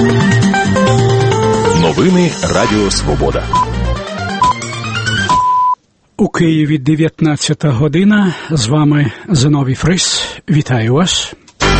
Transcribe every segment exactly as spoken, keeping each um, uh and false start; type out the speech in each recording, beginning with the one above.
Новини Радіо Свобода. У Києві дев'ятнадцята година. З вами Зиновій Фрис. Вітаю вас.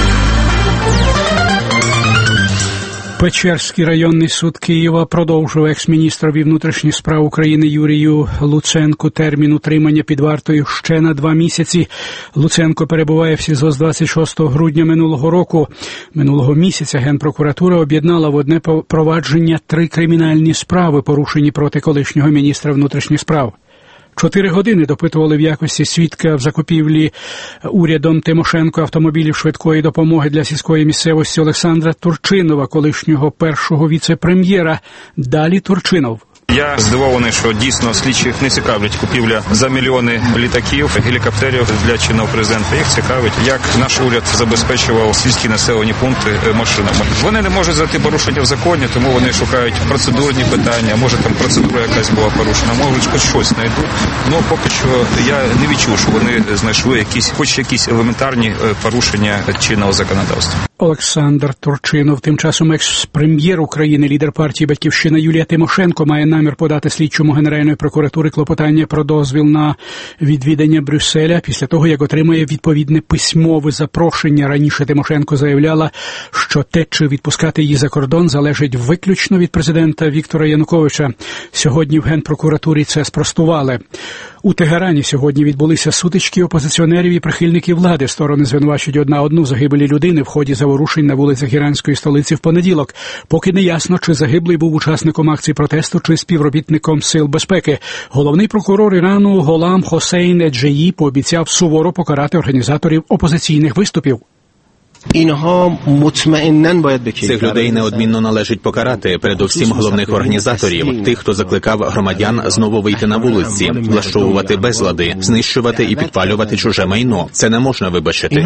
Печерський районний суд Києва продовжив екс-міністрові внутрішніх справ України Юрію Луценку термін утримання під вартою ще на два місяці. Луценко перебуває в СІЗО з двадцять шостого грудня минулого року. Минулого місяця Генпрокуратура об'єднала в одне провадження три кримінальні справи, порушені проти колишнього міністра внутрішніх справ. Чотири години допитували в якості свідка в закупівлі урядом Тимошенко автомобілів швидкої допомоги для сільської місцевості Олександра Турчинова, колишнього першого віце-прем'єра. Далі Турчинов. Я здивований, що дійсно слідчих не цікавлять купівля за мільйони літаків, гелікоптерів для чинного президента. Їх цікавить, як наш уряд забезпечував сільські населені пункти машинами. Вони не можуть знайти порушення в законі, тому вони шукають процедурні питання. Може там процедура якась була порушена, може хоч щось знайдуть. Ну поки що я не відчув, що вони знайшли якісь, хоч якісь елементарні порушення чинного законодавства. Олександр Турчинов. Тим часом екс-прем'єр України, лідер партії «Батьківщина» Юлія Тимошенко має намір подати слідчому Генеральної прокуратури клопотання про дозвіл на відвідання Брюсселя після того, як отримає відповідне письмове запрошення. Раніше Тимошенко заявляла, що те, чи відпускати її за кордон, залежить виключно від президента Віктора Януковича. Сьогодні в Генпрокуратурі це спростували. У Тегерані сьогодні відбулися сутички опозиціонерів і прихильників влади. Сторони звинувачують одна одну в загибелі людини в ході заворушень на вулицях іранської столиці в понеділок. Поки не ясно, чи загиблий був учасником акції протесту, чи співробітником сил безпеки. Головний прокурор Ірану Голам Хосейн Еджеї пообіцяв суворо покарати організаторів опозиційних виступів. Цих людей неодмінно належить покарати, передусім головних організаторів, тих, хто закликав громадян знову вийти на вулиці, влаштовувати безлади, знищувати і підпалювати чуже майно. Це не можна вибачити.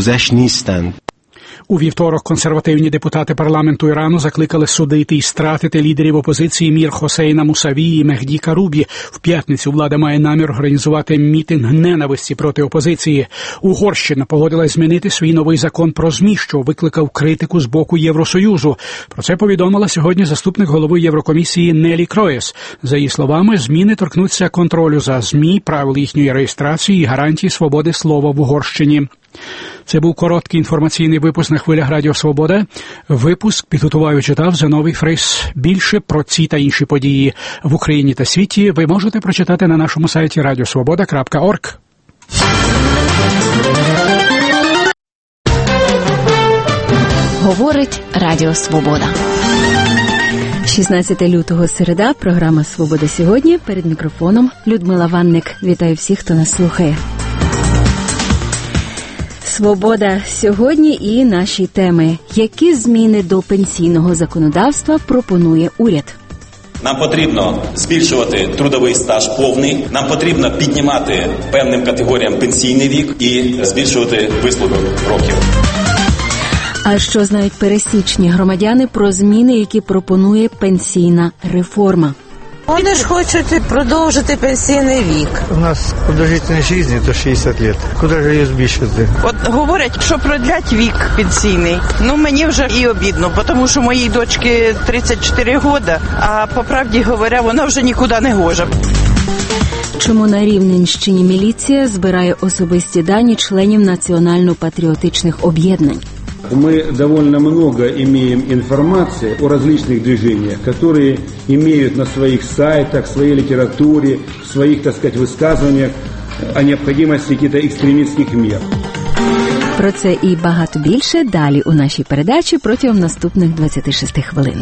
У вівторок консервативні депутати парламенту Ірану закликали судити і стратити лідерів опозиції Мір Хосейна Мусаві і Мехді Карубі. В п'ятницю влада має намір організувати мітинг ненависті проти опозиції. Угорщина погодилась змінити свій новий закон про ЗМІ, що викликав критику з боку Євросоюзу. Про це повідомила сьогодні заступник голови Єврокомісії Нелі Кроєс. За її словами, зміни торкнуться контролю за ЗМІ, правил їхньої реєстрації і гарантії свободи слова в Угорщині. Це був короткий інформаційний випуск на хвилях Радіо Свобода. Випуск підготував і читав Зиновій Фрис. Більше про ці та інші події в Україні та світі ви можете прочитати на нашому сайті радіосвобода крапка орг. Говорить Радіо Свобода. шістнадцятого лютого, середа, програма «Свобода сьогодні». Перед мікрофоном Людмила Ванник. Вітаю всіх, хто нас слухає. Свобода сьогодні і наші теми. Які зміни до пенсійного законодавства пропонує уряд? Нам потрібно збільшувати трудовий стаж повний, нам потрібно піднімати певним категоріям пенсійний вік і збільшувати вислугу років. А що знають пересічні громадяни про зміни, які пропонує пенсійна реформа? Вони ж хочуть продовжити пенсійний вік. У нас продовжительність життя – то шістдесят років. Куди ж її збільшити? От говорять, що продлять вік пенсійний. Ну, мені вже і обідно, тому що моїй дочці тридцять чотири роки, а по правді говоря, вона вже нікуди не гожа. Чому на Рівненщині міліція збирає особисті дані членів національно-патріотичних об'єднань? Мы довольно много имеем информации о различных движениях, которые имеют на своих сайтах, в своей литературе, в своих, так сказать, высказываниях о необходимости каких-то экстремистских мер. Про це і багато більше далі у нашій передачі протягом наступних двадцяти шести хвилин.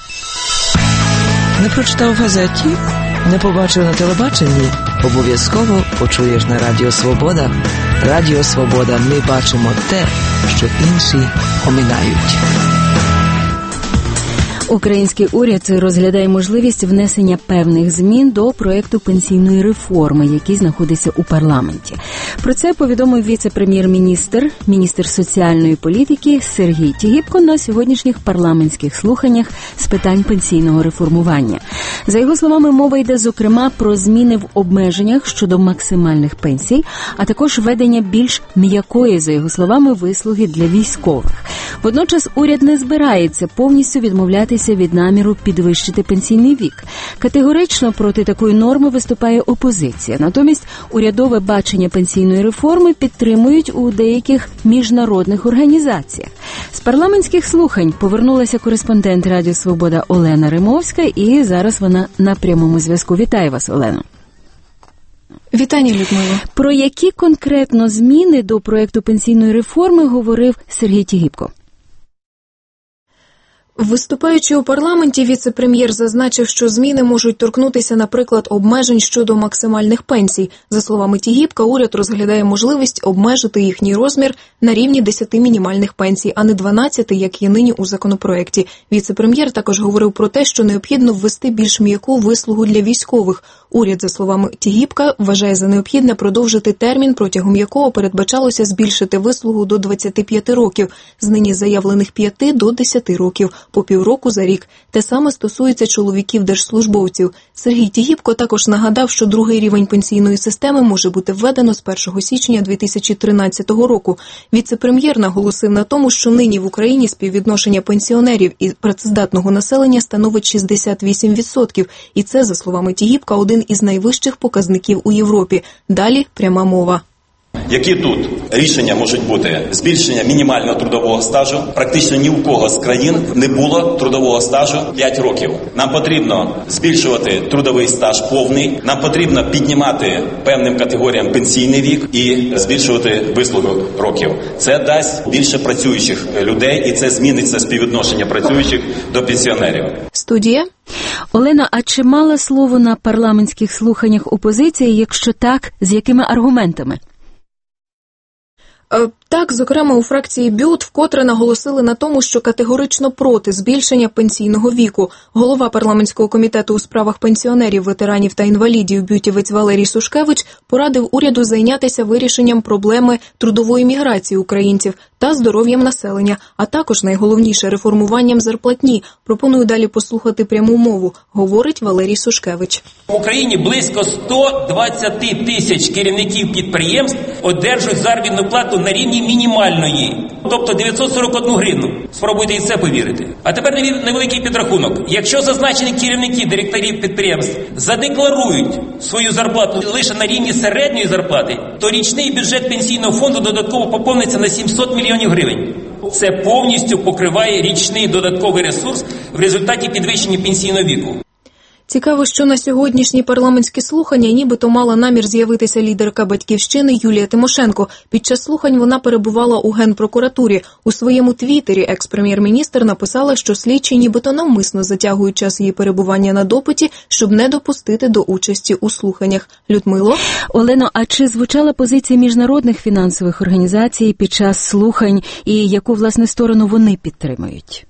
Не прочитав в газеті? Не побачив на телебаченні? Обов'язково почуєш на Радіо Свобода. Радіо Свобода. Ми бачимо те, що інші оминають. Український уряд розглядає можливість внесення певних змін до проєкту пенсійної реформи, який знаходиться у парламенті. Про це повідомив віце-прем'єр-міністр, міністр соціальної політики Сергій Тігіпко на сьогоднішніх парламентських слуханнях з питань пенсійного реформування. За його словами, мова йде, зокрема, про зміни в обмеженнях щодо максимальних пенсій, а також введення більш м'якої, за його словами, вислуги для військових. Водночас уряд не збирається повністю відмовлятися від наміру підвищити пенсійний вік. Категорично проти такої норми виступає опозиція. Натомість урядове бачення пенсійної реформи підтримують у деяких міжнародних організаціях. З парламентських слухань повернулася кореспондент Радіо Свобода Олена Римовська, і зараз вона на прямому зв'язку. Вітаю вас, Олено. Вітання, Людмила. Про які конкретно зміни до проєкту пенсійної реформи говорив Сергій Тігіпко? Виступаючи у парламенті, віце-прем'єр зазначив, що зміни можуть торкнутися, наприклад, обмежень щодо максимальних пенсій. За словами Тігіпка, уряд розглядає можливість обмежити їхній розмір на рівні десяти мінімальних пенсій, а не дванадцяти, як є нині у законопроекті. Віце-прем'єр також говорив про те, що необхідно ввести більш м'яку вислугу для військових. Уряд, за словами Тігіпка, вважає за необхідне продовжити термін, протягом якого передбачалося збільшити вислугу до двадцяти п'яти років, з нині заявлених п'яти до десяти років, по півроку за рік. Те саме стосується чоловіків-держслужбовців. Сергій Тігіпко також нагадав, що другий рівень пенсійної системи може бути введено з першого січня дві тисячі тринадцятого року. Віце-прем'єр наголосив на тому, що нині в Україні співвідношення пенсіонерів і працездатного населення становить шістдесят вісім відсотків. І це, за словами Тігіпка, один із найвищих показників у Європі. Далі пряма мова. Які тут рішення можуть бути? Збільшення мінімального трудового стажу. Практично ні у кого з країн не було трудового стажу п'ять років. Нам потрібно збільшувати трудовий стаж повний. Нам потрібно піднімати певним категоріям пенсійний вік і збільшувати вислугу років. Це дасть більше працюючих людей, і це зміниться співвідношення працюючих до пенсіонерів. Студія. Олена, а чи мала слово на парламентських слуханнях опозиція? Якщо так, з якими аргументами? Так, зокрема, у фракції БЮТ вкотре наголосили на тому, що категорично проти збільшення пенсійного віку. Голова парламентського комітету у справах пенсіонерів, ветеранів та інвалідів бютівець Валерій Сушкевич порадив уряду зайнятися вирішенням проблеми трудової міграції українців та здоров'ям населення, а також, найголовніше, реформуванням зарплатні. Пропоную далі послухати пряму мову, говорить Валерій Сушкевич. В Україні близько сто двадцять тисяч керівників підприємств одержують заробітну плату на рівні мінімальної, тобто дев'ятсот сорок одну гривну. Спробуйте і це повірити. А тепер невеликий підрахунок. Якщо зазначені керівники, директорів підприємств задекларують свою зарплату лише на рівні середньої зарплати, то річний бюджет пенсійного фонду додатково поповниться на сімсот мільйонів гривень. Це повністю покриває річний додатковий ресурс в результаті підвищення пенсійного віку. Цікаво, що на сьогоднішні парламентські слухання нібито мала намір з'явитися лідерка «Батьківщини» Юлія Тимошенко. Під час слухань вона перебувала у Генпрокуратурі. У своєму твіттері екс-прем'єр-міністр написала, що слідчі нібито навмисно затягують час її перебування на допиті, щоб не допустити до участі у слуханнях. Людмило? Олено, а чи звучала позиція міжнародних фінансових організацій під час слухань і яку, власне, сторону вони підтримують?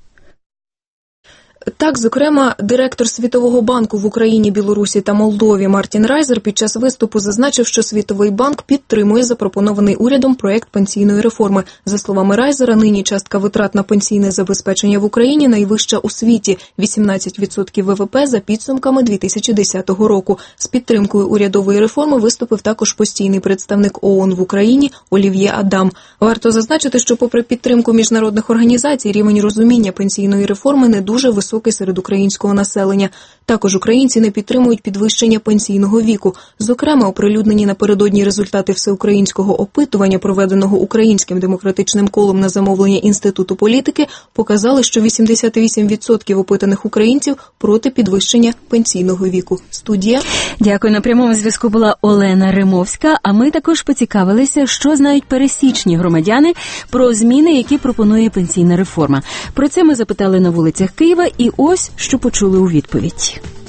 Так, зокрема, директор Світового банку в Україні, Білорусі та Молдові Мартін Райзер під час виступу зазначив, що Світовий банк підтримує запропонований урядом проєкт пенсійної реформи. За словами Райзера, нині частка витрат на пенсійне забезпечення в Україні найвища у світі – вісімнадцять відсотків ВВП за підсумками дві тисячі десятого року. З підтримкою урядової реформи виступив також постійний представник ООН в Україні Олів'є Адам. Варто зазначити, що попри підтримку міжнародних організацій, рівень розуміння пенсійної реформи не дуже високий серед українського населення. Також українці не підтримують підвищення пенсійного віку. Зокрема, оприлюднені напередодні результати всеукраїнського опитування, проведеного Українським демократичним колом на замовлення Інституту політики, показали, що вісімдесят вісім відсотків опитаних українців проти підвищення пенсійного віку. Студія. Дякую. На прямому зв'язку була Олена Римовська, а ми також поцікавилися, що знають пересічні громадяни про зміни, які пропонує пенсійна реформа. Про це ми запитали на вулицях Києва, і ось що почули у відповідь.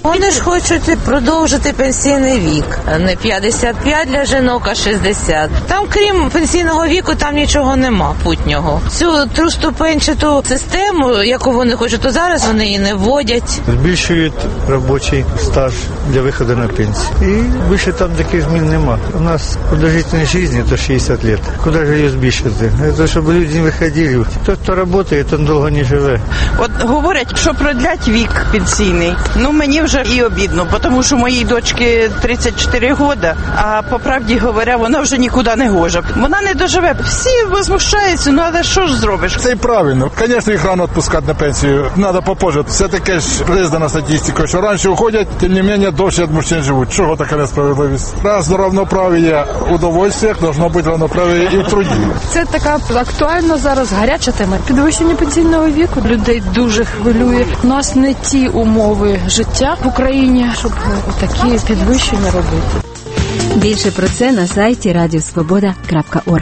Вони ж хочуть продовжити пенсійний вік. Не п'ятдесят п'ять для жінок, а шістдесят. Там, крім пенсійного віку, там нічого нема путнього. Цю трьохступенчату систему, яку вони хочуть, то зараз вони її не вводять. Збільшують робочий стаж для виходу на пенсію. І більше там таких змін нема. У нас продовжительність життя – то шістдесят років. Куди ж її збільшити? Це щоб люди не виходили. Той, хто працює, той довго не живе. От говорять, що продлять вік пенсійний. Ну, мені вже і обідно, тому що моїй дочці тридцять чотири роки, а по правді говоря, вона вже нікуди не гоже. Вона не доживе. Всі возмущаються, ну але що ж зробиш? Це і правильно. Звісно, їх рано відпускати на пенсію. Треба попозже. Все-таки ж признана статистика, що раніше уходять, тим не менше, довше від мужчин живуть. Чого така несправедливість? Раз до равноправ'я удовольствиях, должно бути равноправ'я і в труді. Це така актуальна зараз гаряча тема. Підвищення пенсійного віку людей дуже хвилює. У нас не ті умови життя в Україні, щоб такі підвищення робити. Більше про це на сайті радіосвобода крапка орг.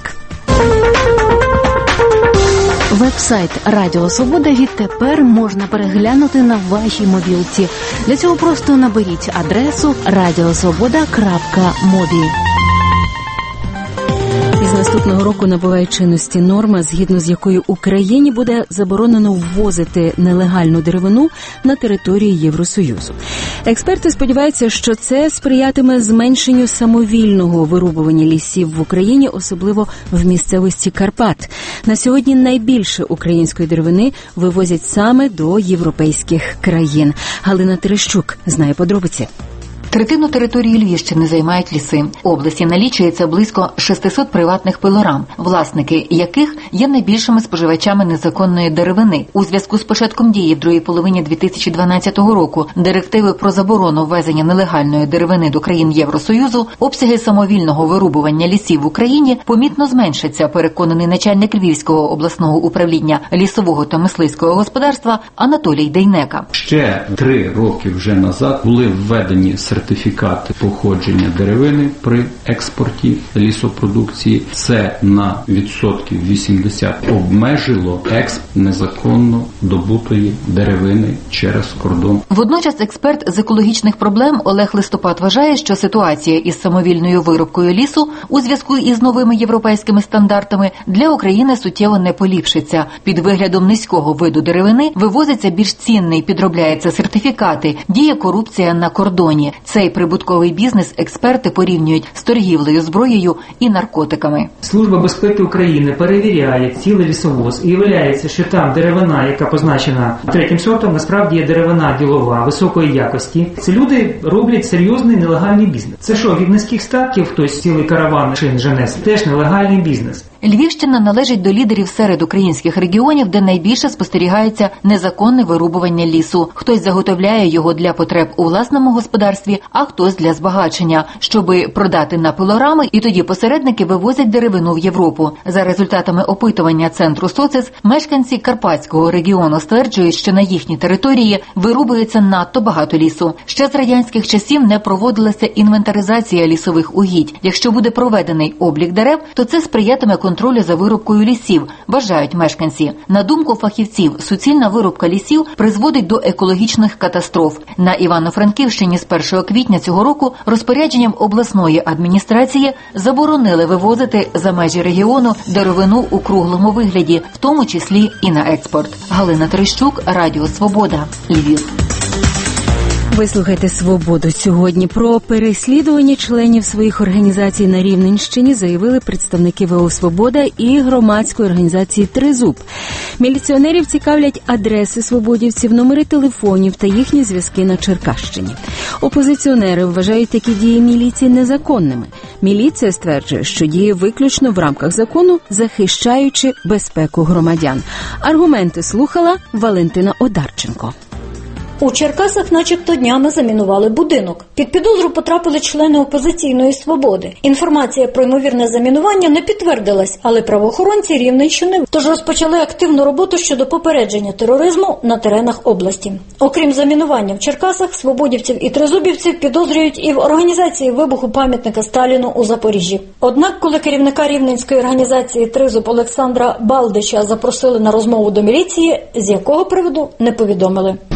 Веб-сайт Радіо Свобода відтепер можна переглянути на вашій мобілці. Для цього просто наберіть адресу радіосвобода крапка мобі. Із наступного року набуває чинності норма, згідно з якою Україні буде заборонено ввозити нелегальну деревину на території Євросоюзу. Експерти сподіваються, що це сприятиме зменшенню самовільного вирубування лісів в Україні, особливо в місцевості Карпат. На сьогодні найбільше української деревини вивозять саме до європейських країн. Галина Терещук знає подробиці. Третину території Львівщини займають ліси. В області налічується близько шістсот приватних пилорам, власники яких є найбільшими споживачами незаконної деревини. У зв'язку з початком дії в другій половині дві тисячі дванадцятого року директиви про заборону ввезення нелегальної деревини до країн Євросоюзу, обсяги самовільного вирубування лісів в Україні помітно зменшаться, переконаний начальник Львівського обласного управління лісового та мисливського господарства Анатолій Дейнека. Ще три роки вже назад були введені сертифікати походження деревини при експорті лісопродукції. Це на відсотків вісімдесят обмежило експорт незаконно добутої деревини через кордон. Водночас експерт з екологічних проблем Олег Листопад вважає, що ситуація із самовільною вирубкою лісу у зв'язку із новими європейськими стандартами для України суттєво не поліпшиться. Під виглядом низького виду деревини вивозиться більш цінний, підробляються сертифікати, діє корупція на кордоні. Цей прибутковий бізнес експерти порівнюють з торгівлею зброєю і наркотиками. Служба безпеки України перевіряє цілий лісовоз і виявляється, що там деревина, яка позначена третім сортом, насправді є деревина ділова, високої якості. Це люди роблять серйозний нелегальний бізнес. Це що, від низьких статків хтось цілий караван шин жене? Теж нелегальний бізнес. Львівщина належить до лідерів серед українських регіонів, де найбільше спостерігається незаконне вирубування лісу. Хтось заготовляє його для потреб у власному господарстві, а хтось для збагачення, щоби продати на пилорами, і тоді посередники вивозять деревину в Європу. За результатами опитування центру «Социс», мешканці Карпатського регіону стверджують, що на їхній території вирубується надто багато лісу. Ще з радянських часів не проводилася інвентаризація лісових угідь. Якщо буде проведений облік дерев, то це сприятиме контролю за вирубкою лісів, вважають мешканці. На думку фахівців, суцільна вирубка лісів призводить до екологічних катастроф. На Івано-Франківщині з першого квітня цього року розпорядженням обласної адміністрації заборонили вивозити за межі регіону деревину у круглому вигляді, в тому числі і на експорт. Галина Терещук, Радіо Свобода, Львів. Ви слухаєте «Свободу» сьогодні. Про переслідування членів своїх організацій на Рівненщині заявили представники ВО «Свобода» і громадської організації «Тризуб». Міліціонерів цікавлять адреси свободівців, номери телефонів та їхні зв'язки на Черкащині. Опозиціонери вважають такі дії міліції незаконними. Міліція стверджує, що діє виключно в рамках закону, захищаючи безпеку громадян. Аргументи слухала Валентина Одарченко. У Черкасах начебто днями замінували будинок. Під підозру потрапили члени опозиційної «Свободи». Інформація про ймовірне замінування не підтвердилась, але правоохоронці Рівненщини тож розпочали активну роботу щодо попередження тероризму на теренах області. Окрім замінування в Черкасах, свободівців і тризубівців підозрюють і в організації вибуху пам'ятника Сталіну у Запоріжжі. Однак, коли керівника рівненської організації «Тризуб» Олександра Балдича запросили на розмову до міліції, з якого приводу не повідомили.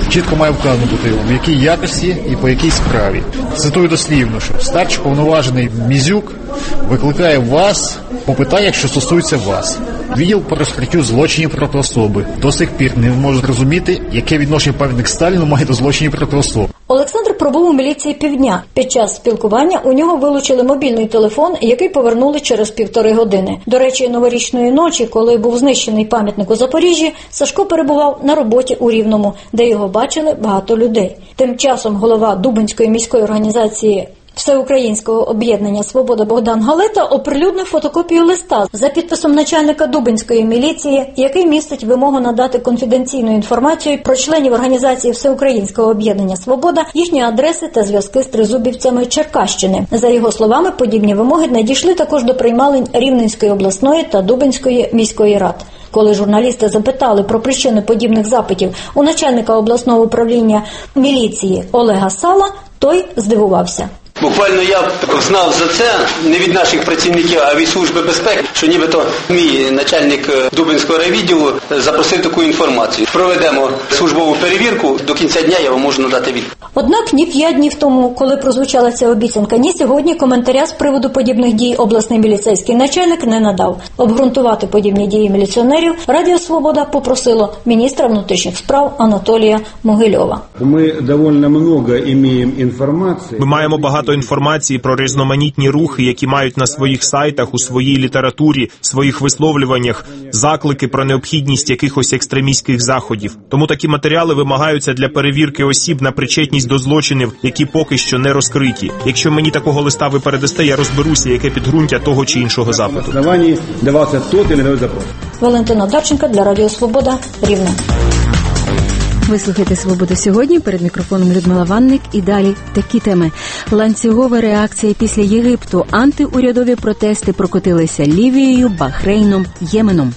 чітко має вказано бути, в якій якості і по якій справі. Цитую дослівно, що старший повноважений Мізюк викликає вас по питаннях, що стосуються вас. Відділ по розкриттю злочинів проти особи до сих пір не може зрозуміти, яке відношення пам'ятник Сталіну має до злочинів проти особи. Олександр пробув у міліції півдня. Під час спілкування у нього вилучили мобільний телефон, який повернули через півтори години. До речі, новорічної ночі, коли був знищений пам'ятник у Запоріжжі, Сашко перебував на роботі у Рівному, де його бачили багато людей. Тим часом голова Дубенської міської організації Всеукраїнського об'єднання «Свобода» Богдан Галета оприлюднив фотокопію листа за підписом начальника Дубенської міліції, який містить вимогу надати конфіденційну інформацію про членів організації Всеукраїнського об'єднання «Свобода», їхні адреси та зв'язки з тризубівцями Черкащини. За його словами, подібні вимоги надійшли також до приймалень Рівненської обласної та Дубенської міської рад. Коли журналісти запитали про причини подібних запитів у начальника обласного управління міліції Олега Сала, той здивувався. Буквально я знав за це не від наших працівників, а від Служби безпеки, що нібито мій начальник Дубенського райвідділу запросив таку інформацію. Проведемо службову перевірку, до кінця дня я вам можу надати відповідь. Однак ні п'ять днів тому, коли прозвучала ця обіцянка, ні сьогодні коментаря з приводу подібних дій обласний міліцейський начальник не надав. Обґрунтувати подібні дії міліціонерів Радіо Свобода попросило міністра внутрішніх справ Анатолія Могильова. Ми доволі багато маємо інформації. Ми маємо багато інформації про різноманітні рухи, які мають на своїх сайтах, у своїй літературі, своїх висловлюваннях, заклики про необхідність якихось екстремістських заходів. Тому такі матеріали вимагаються для перевірки осіб на причетність до злочинів, які поки що не розкриті. Якщо мені такого листа ви передасте, я розберуся, яке підґрунтя того чи іншого запиту. Давався той чи інший запрос. Валентина Дарченка для Радіо Свобода, Рівне. Ви слухаєте «Свободу сьогодні», перед мікрофоном Людмила Ванник, і далі такі теми. Ланцюгова реакція після Єгипту. Антиурядові протести прокотилися Лівією, Бахрейном, Єменом.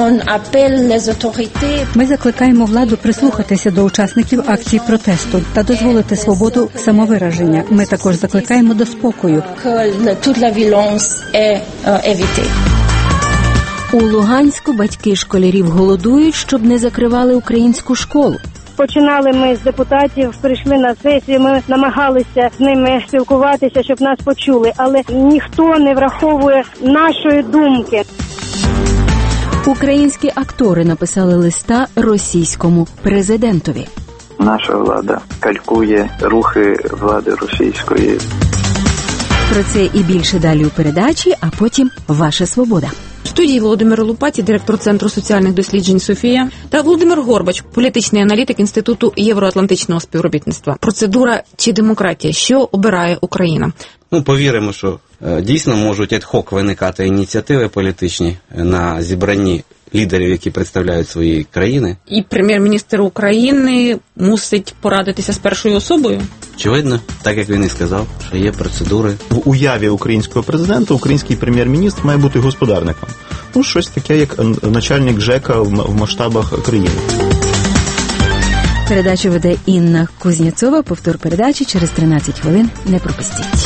Ми закликаємо владу прислухатися до учасників акцій протесту та дозволити свободу самовираження. Ми також закликаємо до спокою. У Луганську батьки школярів голодують, щоб не закривали українську школу. Починали ми з депутатів, прийшли на сесію, ми намагалися з ними спілкуватися, щоб нас почули, але ніхто не враховує нашої думки. Українські актори написали листа російському президентові. Наша влада калькує рухи влади російської. Про це і більше далі у передачі, а потім «Ваша свобода». В студії Володимир Лупаті, директор Центру соціальних досліджень «Софія», та Володимир Горбач, політичний аналітик Інституту євроатлантичного співробітництва. Процедура чи демократія? Що обирає Україна? Ну, повіримо, що е, дійсно можуть ад-хок виникати ініціативи політичні на зібранні лідерів, які представляють свої країни. І прем'єр-міністр України мусить порадитися з першою особою? Очевидно, так як він і сказав, що є процедури. В уяві українського президента український прем'єр-міністр має бути господарником. Ну, щось таке, як начальник ЖЕКа в масштабах країни. Передачу веде Інна Кузнєцова. Повтор передачі через тринадцять хвилин. Не пропустіть.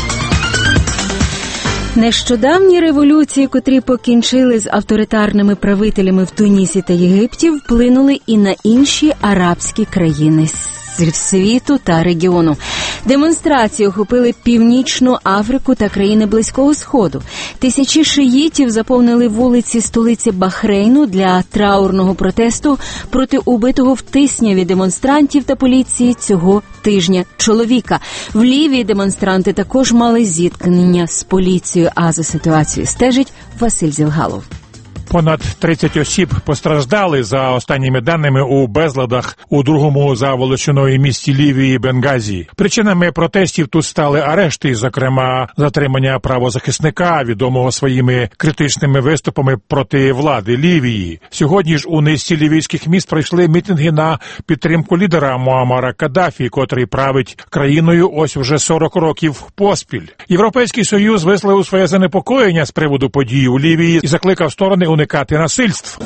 Нещодавні революції, котрі покінчили з авторитарними правителями в Тунісі та Єгипті, вплинули і на інші арабські країни світу та регіону. Демонстрації охопили Північну Африку та країни Близького Сходу. Тисячі шиїтів заповнили вулиці столиці Бахрейну для траурного протесту проти убитого в Тисняві демонстрантів та поліції цього тижня чоловіка. В Лівії демонстранти також мали зіткнення з поліцією, а за ситуацією стежить Василь Зілгалов. Понад тридцять осіб постраждали, за останніми даними, у безладах у другому за величиною місті Лівії Бенгазі. Причинами протестів тут стали арешти, зокрема затримання правозахисника, відомого своїми критичними виступами проти влади Лівії. Сьогодні ж у низці лівійських міст пройшли мітинги на підтримку лідера Муаммара Каддафі, котрий править країною ось вже сорок років поспіль. Європейський Союз висловив своє занепокоєння з приводу подій у Лівії і закликав сторони уникати уникати насильств.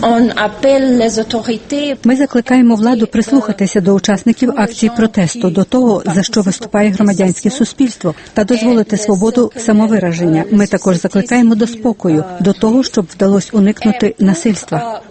Ми закликаємо владу прислухатися до учасників акції протесту, до того, за що виступає громадянське суспільство, та дозволити свободу самовираження. Ми також закликаємо до спокою, до того, щоб вдалося уникнути насильства.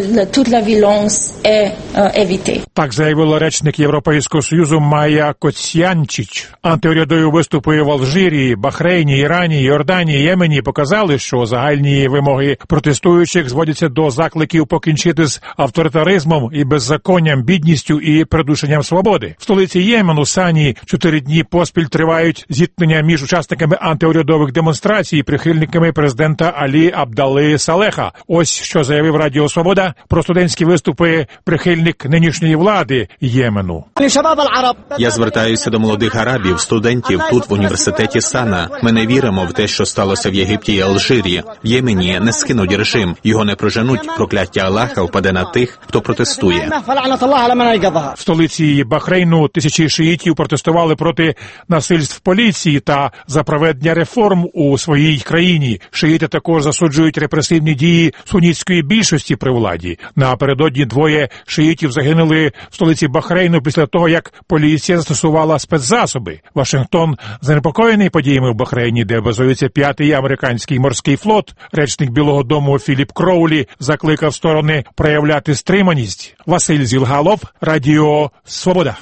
Так заявила речник Європейського Союзу Майя Коцянчич. Антиурядові виступи в Алжирі, Бахрейні, Ірані, Йорданії, Ємені показали, що загальні вимоги протестуючих зводяться до закликів покінчити з авторитаризмом і беззаконням, бідністю і придушенням свободи. В столиці Ємену, Сані, чотири дні поспіль тривають зіткнення між учасниками антиурядових демонстрацій і прихильниками президента Алі Абдали Салеха. Ось що заявив Радіо Свобода про студентські виступи прихильник нинішньої влади Ємену. Я звертаюся до молодих арабів, студентів тут в університеті Сана. Ми не віримо в те, що сталося в Єгипті і Алжирі. В Ємені не скинуть режим, його не проженуть, прокляття Аллаха впаде на тих, хто протестує. В столиці Бахрейну тисячі шиїтів протестували проти насильств поліції та за проведення реформ у своїй країні. Шиїти також засуджують репресивні дії сунітської більшості при владі. Напередодні двоє шиїтів загинули в столиці Бахрейну після того, як поліція застосувала спецзасоби. Вашингтон занепокоєний подіями в Бахрейні, де базується п'ятий американський морський флот. Речник Білого дому Філіп Кроулі закликав сторони проявляти стриманість. Василь Зілгалов, Радіо Свобода.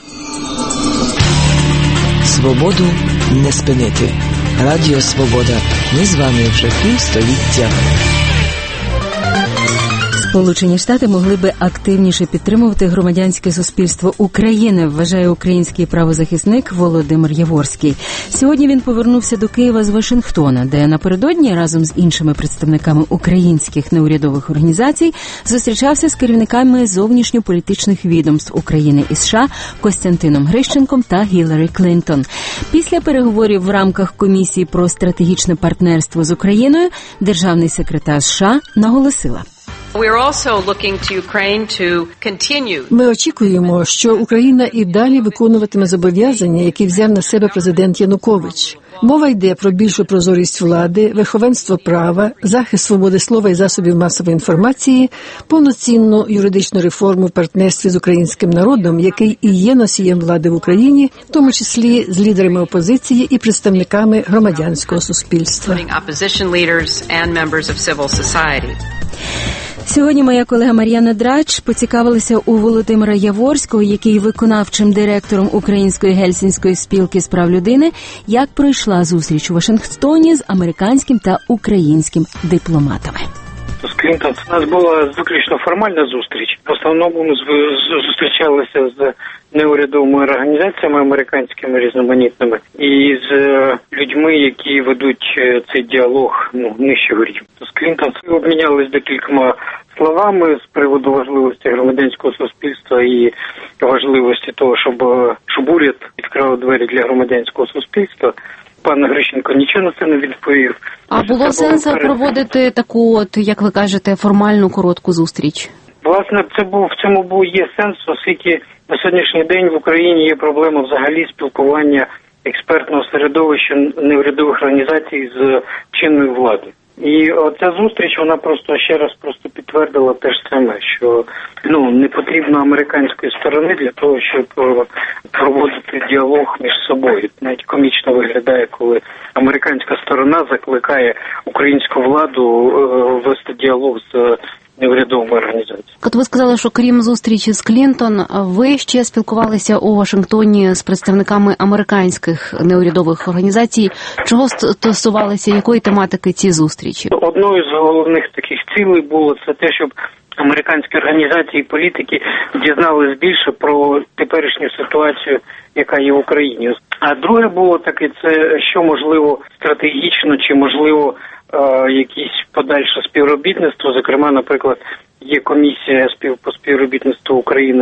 Свободу не спинити. Радіо Свобода. Ми з вами вже півстоліття. Сполучені Штати могли би активніше підтримувати громадянське суспільство України, вважає український правозахисник Володимир Яворський. Сьогодні він повернувся до Києва з Вашингтона, де напередодні разом з іншими представниками українських неурядових організацій зустрічався з керівниками зовнішньополітичних відомств України і США Костянтином Грищенком та Гіларі Клінтон. Після переговорів в рамках Комісії про стратегічне партнерство з Україною державний секретар США наголосила: Ми очікуємо, що Україна і далі виконуватиме зобов'язання, які взяв на себе президент Янукович. Мова йде про більшу прозорість влади, верховенство права, захист свободи слова і засобів масової інформації, повноцінну юридичну реформу в партнерстві з українським народом, який і є носієм влади в Україні, в тому числі з лідерами опозиції і представниками громадянського суспільства. Сьогодні моя колега Мар'яна Драч поцікавилася у Володимира Яворського, який є виконавчим директором Української Гельсінської спілки з прав людини, як пройшла зустріч у Вашингтоні з американським та українським дипломатами. З Клінтон у нас була виключно формальна зустріч. В основному ми зустрічалися з неурядовими організаціями американськими різноманітними і з людьми, які ведуть цей діалог ну, нижчого рівня. З Клінтон обмінялися декількома словами з приводу важливості громадянського суспільства і важливості того, щоб, щоб уряд відкрив двері для громадянського суспільства. Пан Грищенко нічого на це не відповів. А було сенсу проводити таку, от, як ви кажете, формальну коротку зустріч? Власне, це був в цьому був є сенс, оскільки на сьогоднішній день в Україні є проблема взагалі спілкування експертного середовища неурядових організацій з чинною владою. І оця зустріч, вона просто ще раз просто підтвердила те ж саме, що ну не потрібно американської сторони для того, щоб проводити діалог між собою. Навіть комічно виглядає, коли американська сторона закликає українську владу вести діалог з неурядовими організаціями. От ви сказали, що крім зустрічі з Клінтон, ви ще спілкувалися у Вашингтоні з представниками американських неурядових організацій. Чого стосувалися, якої тематики ці зустрічі? Одною з головних таких цілей було це те, щоб американські організації і політики дізнались більше про теперішню ситуацію, яка є в Україні. А друге було таке, це що можливо стратегічно чи можливо е, якісь подальше співробітництво. Зокрема, наприклад, є комісія спів по співробітництву Україна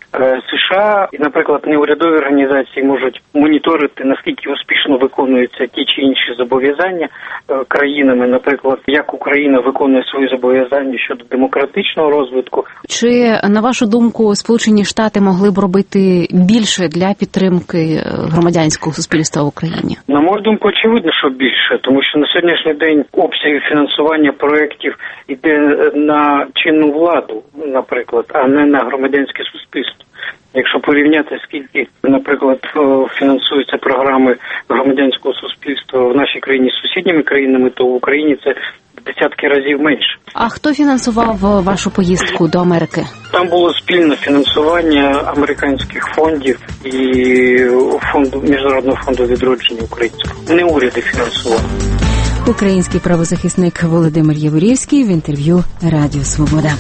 США і, наприклад, неурядові організації можуть моніторити, наскільки успішно виконуються ті чи інші зобов'язання країнами, наприклад, як Україна виконує свої зобов'язання щодо демократичного розвитку. Чи, на вашу думку, Сполучені Штати могли б робити більше для підтримки громадянського суспільства в Україні? На мою думку, очевидно, що більше, тому що на сьогоднішній день обсяги фінансування проєктів йде на чинну владу, наприклад, а не на громадянське суспільство. Якщо порівняти, скільки, наприклад, фінансуються програми громадянського суспільства в нашій країні з сусідніми країнами, то в Україні це в десятки разів менше. А хто фінансував вашу поїздку до Америки? Там було спільне фінансування американських фондів і фонду Міжнародного фонду відродження українського. Не уряди фінансували. Український правозахисник Володимир Яворівський в інтерв'ю Радіо Свобода.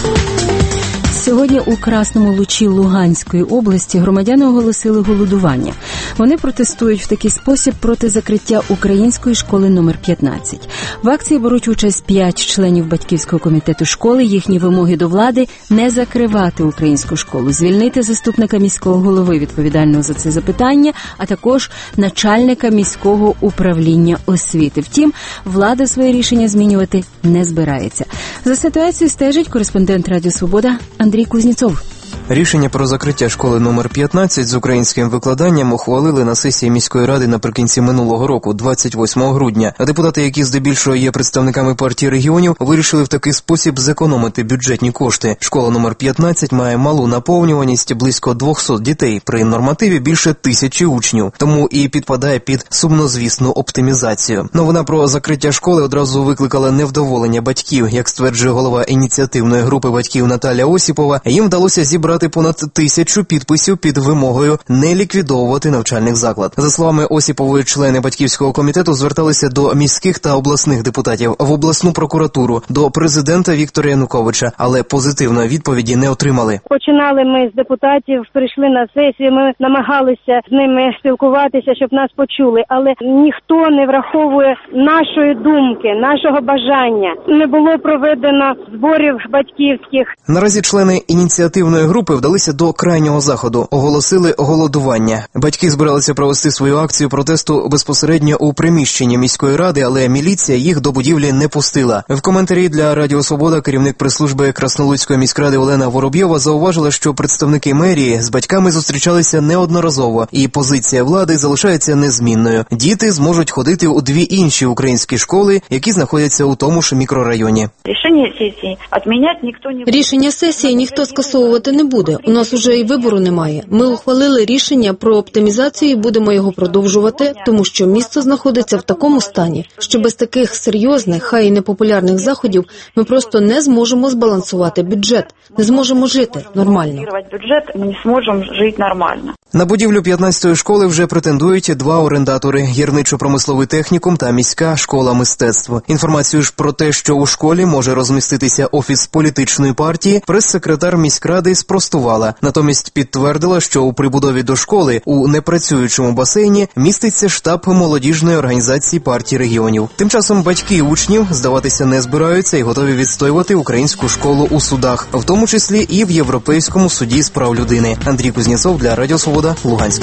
Сьогодні у Красному Лучі Луганської області громадяни оголосили голодування. Вони протестують в такий спосіб проти закриття української школи номер п'ятнадцять. В акції беруть участь п'ять членів батьківського комітету школи. Їхні вимоги до влади – не закривати українську школу, звільнити заступника міського голови, відповідального за це запитання, а також начальника міського управління освіти. Втім, влада своє рішення змінювати не збирається. За ситуацією стежить кореспондент Радіо Свобода Андрій Кузніцов. Рішення про закриття школи номер п'ятнадцять з українським викладанням ухвалили на сесії міської ради наприкінці минулого року, двадцять восьмого грудня. А депутати, які здебільшого є представниками партії регіонів, вирішили в такий спосіб зекономити бюджетні кошти. Школа номер п'ятнадцять має малу наповнюваність, близько двісті дітей, при нормативі більше тисячі учнів, тому і підпадає під сумнозвісну оптимізацію. Новина про закриття школи одразу викликала невдоволення батьків. Як стверджує голова ініціативної групи батьків Наталя Осіпова, їм вдалося зібрати понад тисячу підписів під вимогою не ліквідовувати навчальний заклад. За словами Осіпової, члени батьківського комітету зверталися до міських та обласних депутатів, в обласну прокуратуру, до президента Віктора Януковича, але позитивної відповіді не отримали. Починали ми з депутатів, прийшли на сесію, ми намагалися з ними спілкуватися, щоб нас почули, але ніхто не враховує нашої думки, нашого бажання. Не було проведено зборів батьківських. Наразі члени ініціативної групи вдалися до крайнього заходу, оголосили голодування. Батьки збиралися провести свою акцію протесту безпосередньо у приміщенні міської ради, але міліція їх до будівлі не пустила. В коментарі для Радіо Свобода керівник прес-служби Краснолуцької міськради Олена Воробйова зауважила, що представники мерії з батьками зустрічалися неодноразово, і позиція влади залишається незмінною. Діти зможуть ходити у дві інші українські школи, які знаходяться у тому ж мікрорайоні. Рішення сесії відміняти ніхто не буде. Рішення сесії ніхто скасовувати не буде. У нас уже і вибору немає. Ми ухвалили рішення про оптимізацію і будемо його продовжувати, тому що місто знаходиться в такому стані, що без таких серйозних, хай і непопулярних заходів ми просто не зможемо збалансувати бюджет, не зможемо жити нормально. Бюджет ми не зможемо жити нормально. На будівлю п'ятнадцятої школи вже претендують два орендатори – гірничо-промисловий технікум та міська школа мистецтв. Інформацію ж про те, що у школі може розміститися офіс політичної партії, прес-секретар міськради спростувала. Натомість підтвердила, що у прибудові до школи у непрацюючому басейні міститься штаб молодіжної організації партії регіонів. Тим часом батьки учнів здаватися не збираються і готові відстоювати українську школу у судах, в тому числі і в Європейському суді з прав людини. Андрій Кузніцов для Радіо Свобода, Луганськ.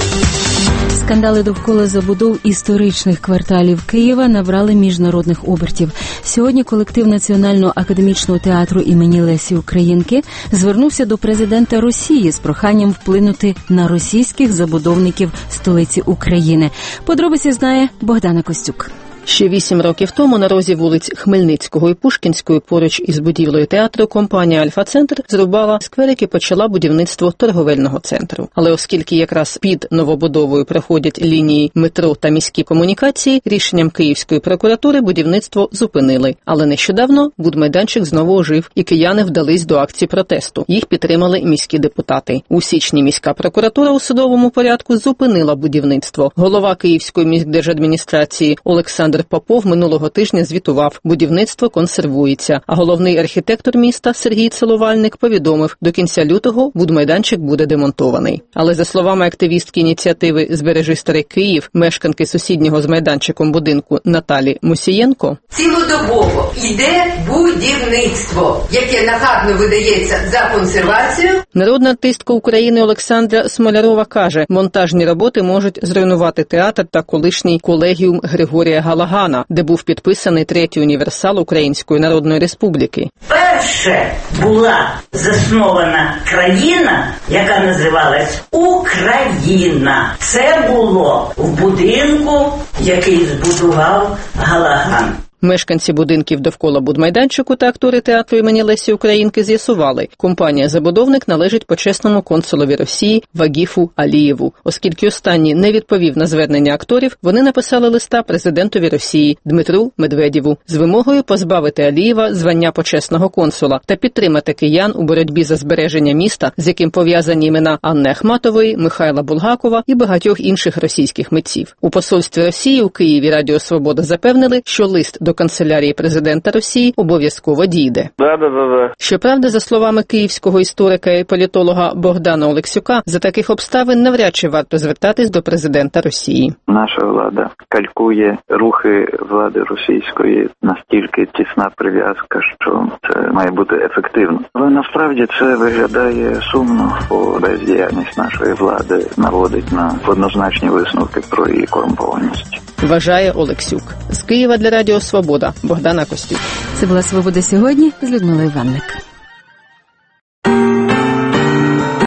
Скандали довкола забудов історичних кварталів Києва набрали міжнародних обертів. Сьогодні колектив Національного академічного театру імені Лесі Українки звернувся до президента Росії з проханням вплинути на російських забудовників столиці України. Подробиці знає Богдана Костюк. Ще вісім років тому на розі вулиць Хмельницького і Пушкінської поруч із будівлею театру компанія «Альфа-Центр» зрубала скверик і почала будівництво торговельного центру. Але оскільки якраз під новобудовою проходять лінії метро та міські комунікації, рішенням Київської прокуратури будівництво зупинили. Але нещодавно будмайданчик знову ожив, і кияни вдались до акції протесту. Їх підтримали міські депутати. У січні міська прокуратура у судовому порядку зупинила будівництво. Голова Київської міськдержадміністрації Олександр Олександр Попов минулого тижня звітував, будівництво консервується, а головний архітектор міста Сергій Целувальник повідомив, до кінця лютого будмайданчик буде демонтований. Але за словами активістки ініціативи «Збережи Старий Київ», мешканки сусіднього з майданчиком будинку Наталі Мусієнко, цілодобово йде будівництво, яке нахабно видається за консервацію. Народна артистка України Олександра Смолярова каже, монтажні роботи можуть зруйнувати театр та колишній колегіум Григорія Галагана, де був підписаний третій універсал Української Народної Республіки. Перше була заснована країна, яка називалась Україна. Це було в будинку, який збудував Галаган. Мешканці будинків довкола будмайданчику та актори театру імені Лесі Українки з'ясували, компанія-забудовник належить почесному консулові Росії Вагіфу Алієву. Оскільки останній не відповів на звернення акторів, вони написали листа президентові Росії Дмитру Медведєву з вимогою позбавити Алієва звання почесного консула та підтримати киян у боротьбі за збереження міста, з яким пов'язані імена Анни Ахматової, Михайла Булгакова і багатьох інших російських митців. У посольстві Росії у Києві Радіо Свобода запевнили, що лист до канцелярії президента Росії обов'язково дійде. Да, да, да, да. Щоправда, за словами київського історика і політолога Богдана Олексюка, за таких обставин навряд чи варто звертатись до президента Росії. Наша влада калькує рухи влади російської, настільки тісна прив'язка, що це має бути ефективно. Але насправді це виглядає сумно, бо бездіяльність нашої влади наводить на однозначні висновки про її корумпованість. Вважає Олексюк. З Києва для Радіо Свобода Богдана Костюк. Це була «Свобода сьогодні» з Людмилою Іванник.